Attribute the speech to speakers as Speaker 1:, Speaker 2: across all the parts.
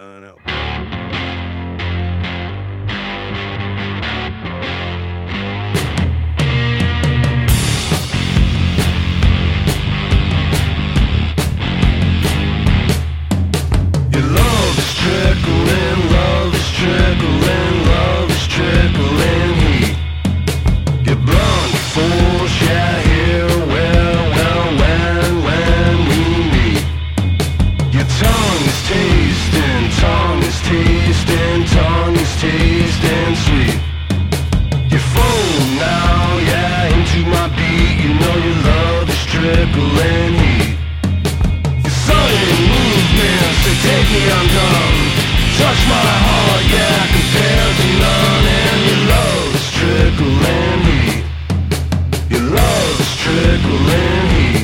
Speaker 1: Tasting sweet. You fold now, yeah, into my beat. You know your love is trickling heat. Your sudden movements, they take me undone. Touch my heart, yeah, compared to none. And your love is trickling heat. Your love is trickling heat.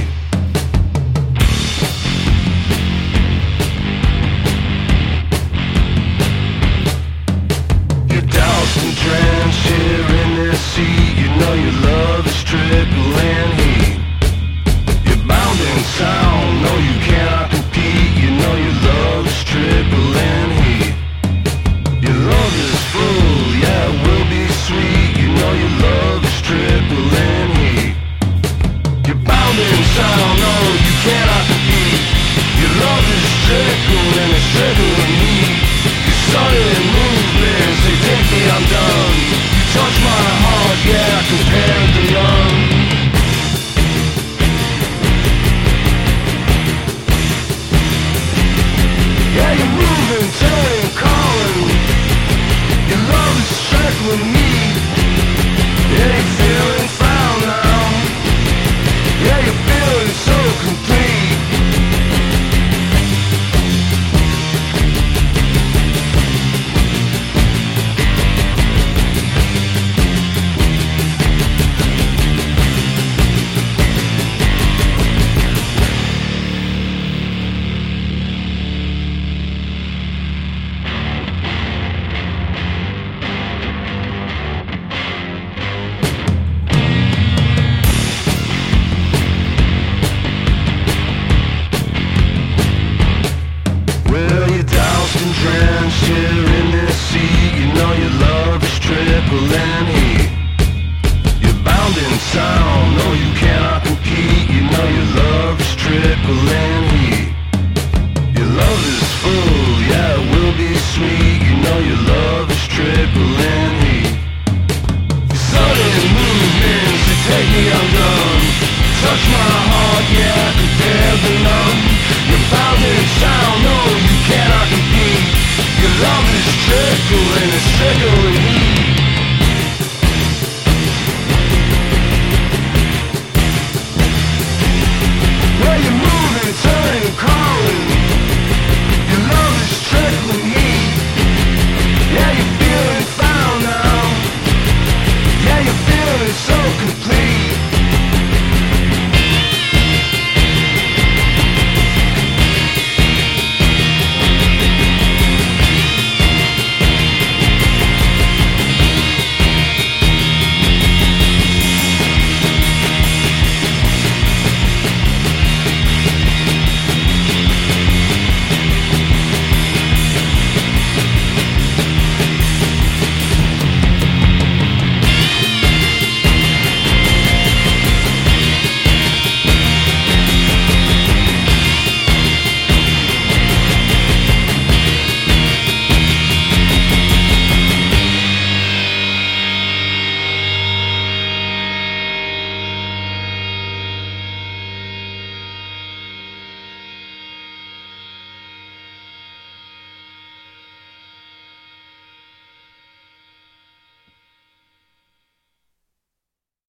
Speaker 1: Drenched here in this sea, you know your love is trickling heat. You're bound in sound, no you cannot compete. You know your love is trickling heat. Your love is full, yeah, it will be sweet. You know your love is trickling heat. You're bound in sound, no you cannot compete. Your love is trickling, it's trickling heat. Your sudden movements, they take me undone. You touch my heart, yeah, compared to none. Yeah, you're moving, turning, calling. Your love is trickling me. Yeah, you're feeling found now. Yeah, you're feeling so complete. Drenched here in this sea, you know your love is trickling heat. You're bound in sound, no you cannot compete. You know your love is trickling heat. Your love is full, yeah, it will be sweet. You know your love is trickling heat. Your sudden movements, they take me undone. Touch my heart, yeah, compared to none. You're bound in sound, no you cannot compete. Your love is trickling, it's trickling heat.